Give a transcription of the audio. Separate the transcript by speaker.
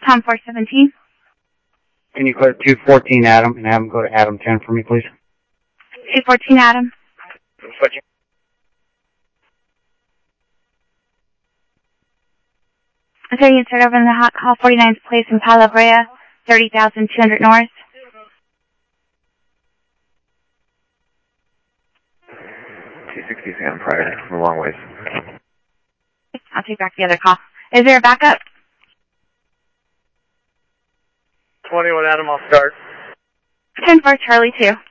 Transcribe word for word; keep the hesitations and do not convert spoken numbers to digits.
Speaker 1: Com four seventeen.
Speaker 2: Can you clear two fourteen Adam and have him go to Adam ten for me, please?
Speaker 1: two fourteen Adam.
Speaker 2: Switching.
Speaker 1: Is there a unit over in the Hall forty-ninth Place in Palo Brea, thirty thousand two hundred North?
Speaker 3: two sixty Sam Pryor, from a long ways.
Speaker 1: I'll take back the other call. Is there a backup?
Speaker 2: twenty-one Adam, I'll start.
Speaker 1: ten four Charlie two.